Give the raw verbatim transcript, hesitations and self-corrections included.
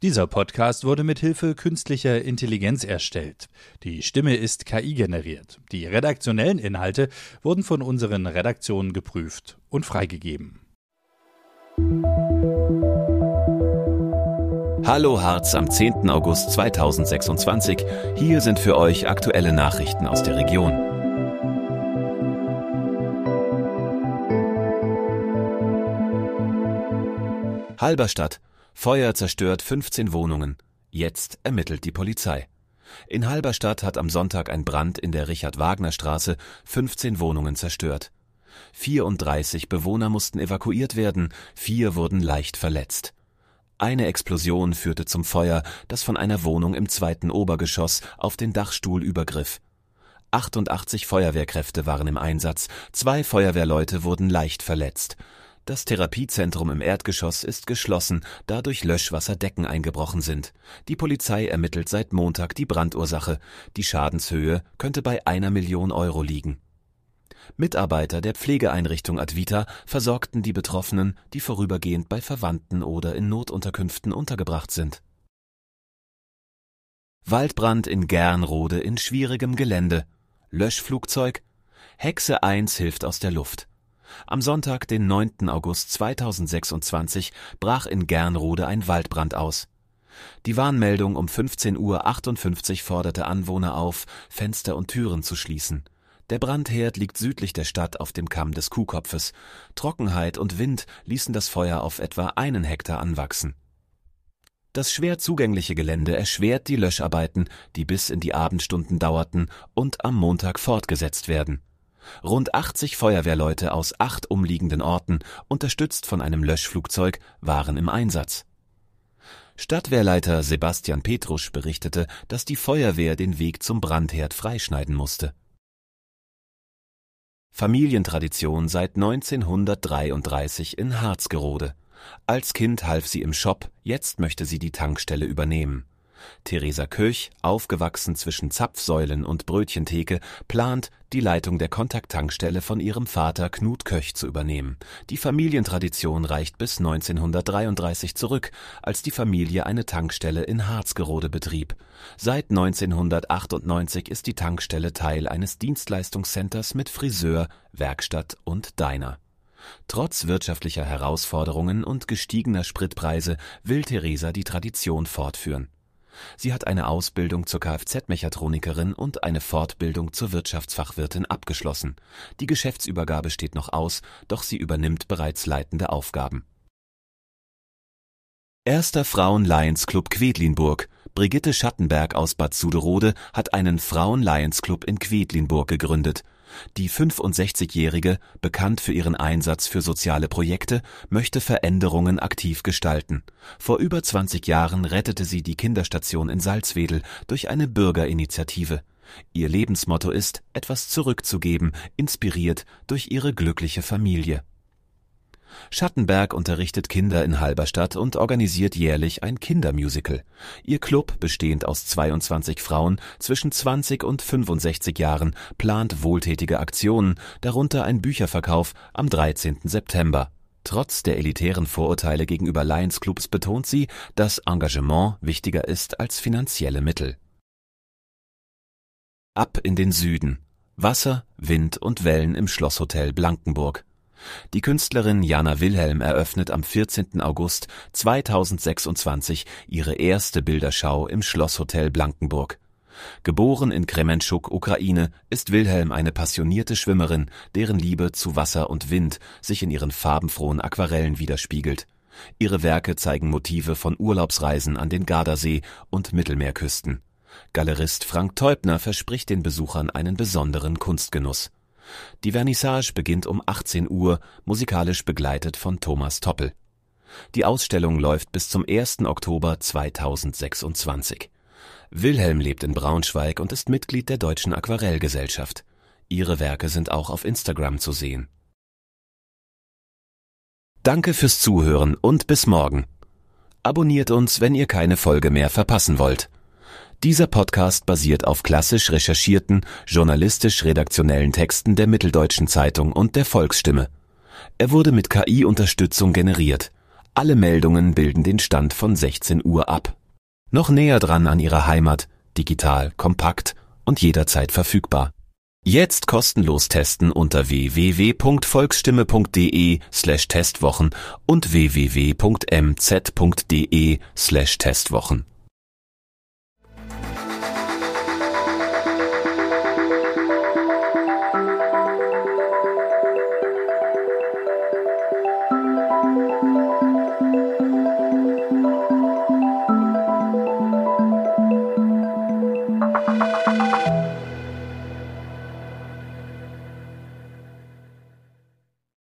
Dieser Podcast wurde mit Hilfe künstlicher Intelligenz erstellt. Die Stimme ist K I generiert. Die redaktionellen Inhalte wurden von unseren Redaktionen geprüft und freigegeben. Hallo Harz am zehnten August zweitausendsechsundzwanzig. Hier sind für euch aktuelle Nachrichten aus der Region. Halberstadt. Feuer zerstört fünfzehn Wohnungen. Jetzt ermittelt die Polizei. In Halberstadt hat am Sonntag ein Brand in der Richard-Wagner-Straße fünfzehn Wohnungen zerstört. vierunddreißig Bewohner mussten evakuiert werden, vier wurden leicht verletzt. Eine Explosion führte zum Feuer, das von einer Wohnung im zweiten Obergeschoss auf den Dachstuhl übergriff. achtundachtzig Feuerwehrkräfte waren im Einsatz, zwei Feuerwehrleute wurden leicht verletzt. Das Therapiezentrum im Erdgeschoss ist geschlossen, da durch Löschwasser Decken eingebrochen sind. Die Polizei ermittelt seit Montag die Brandursache. Die Schadenshöhe könnte bei einer Million Euro liegen. Mitarbeiter der Pflegeeinrichtung Advita versorgten die Betroffenen, die vorübergehend bei Verwandten oder in Notunterkünften untergebracht sind. Waldbrand in Gernrode in schwierigem Gelände. Löschflugzeug. Hexe eins hilft aus der Luft. Am Sonntag, den neunten August zweitausendsechsundzwanzig, brach in Gernrode ein Waldbrand aus. Die Warnmeldung um fünfzehn Uhr achtundfünfzig forderte Anwohner auf, Fenster und Türen zu schließen. Der Brandherd liegt südlich der Stadt auf dem Kamm des Kuhkopfes. Trockenheit und Wind ließen das Feuer auf etwa einen Hektar anwachsen. Das schwer zugängliche Gelände erschwert die Löscharbeiten, die bis in die Abendstunden dauerten und am Montag fortgesetzt werden. Rund achtzig Feuerwehrleute aus acht umliegenden Orten, unterstützt von einem Löschflugzeug, waren im Einsatz. Stadtwehrleiter Sebastian Petrusch berichtete, dass die Feuerwehr den Weg zum Brandherd freischneiden musste. Familientradition seit neunzehnhundertdreiunddreißig in Harzgerode. Als Kind half sie im Shop, jetzt möchte sie die Tankstelle übernehmen. Theresa Köch, aufgewachsen zwischen Zapfsäulen und Brötchentheke, plant, die Leitung der Kontakttankstelle von ihrem Vater Knut Köch zu übernehmen. Die Familientradition reicht bis neunzehnhundertdreiunddreißig zurück, als die Familie eine Tankstelle in Harzgerode betrieb. Seit neunzehnhundertachtundneunzig ist die Tankstelle Teil eines Dienstleistungscenters mit Friseur, Werkstatt und Diner. Trotz wirtschaftlicher Herausforderungen und gestiegener Spritpreise will Theresa die Tradition fortführen. Sie hat eine Ausbildung zur Kfz-Mechatronikerin und eine Fortbildung zur Wirtschaftsfachwirtin abgeschlossen. Die Geschäftsübergabe steht noch aus, doch sie übernimmt bereits leitende Aufgaben. Erster Frauen-Lions-Club Quedlinburg. Brigitte Schattenberg aus Bad Suderode hat einen Frauen-Lions-Club in Quedlinburg gegründet. Die fünfundsechzigjährige, bekannt für ihren Einsatz für soziale Projekte, möchte Veränderungen aktiv gestalten. Vor über zwanzig Jahren rettete sie die Kinderstation in Salzwedel durch eine Bürgerinitiative. Ihr Lebensmotto ist, etwas zurückzugeben, inspiriert durch ihre glückliche Familie. Schattenberg unterrichtet Kinder in Halberstadt und organisiert jährlich ein Kindermusical. Ihr Club, bestehend aus zweiundzwanzig Frauen zwischen zwanzig und fünfundsechzig Jahren, plant wohltätige Aktionen, darunter ein Bücherverkauf am dreizehnten September. Trotz der elitären Vorurteile gegenüber Lions-Clubs betont sie, dass Engagement wichtiger ist als finanzielle Mittel. Ab in den Süden. Wasser, Wind und Wellen im Schlosshotel Blankenburg. Die Künstlerin Jana Wilhelm eröffnet am vierzehnten August zweitausendsechsundzwanzig ihre erste Bilderschau im Schlosshotel Blankenburg. Geboren in Krementschuk, Ukraine, ist Wilhelm eine passionierte Schwimmerin, deren Liebe zu Wasser und Wind sich in ihren farbenfrohen Aquarellen widerspiegelt. Ihre Werke zeigen Motive von Urlaubsreisen an den Gardasee und Mittelmeerküsten. Galerist Frank Teubner verspricht den Besuchern einen besonderen Kunstgenuss. Die Vernissage beginnt um achtzehn Uhr, musikalisch begleitet von Thomas Toppel. Die Ausstellung läuft bis zum ersten Oktober zweitausendsechsundzwanzig. Wilhelm lebt in Braunschweig und ist Mitglied der Deutschen Aquarellgesellschaft. Ihre Werke sind auch auf Instagram zu sehen. Danke fürs Zuhören und bis morgen. Abonniert uns, wenn ihr keine Folge mehr verpassen wollt. Dieser Podcast basiert auf klassisch recherchierten, journalistisch-redaktionellen Texten der Mitteldeutschen Zeitung und der Volksstimme. Er wurde mit K I-Unterstützung generiert. Alle Meldungen bilden den Stand von sechzehn Uhr ab. Noch näher dran an Ihrer Heimat, digital, kompakt und jederzeit verfügbar. Jetzt kostenlos testen unter w w w punkt volksstimme punkt de slash testwochen und w w w punkt m z punkt de slash testwochen.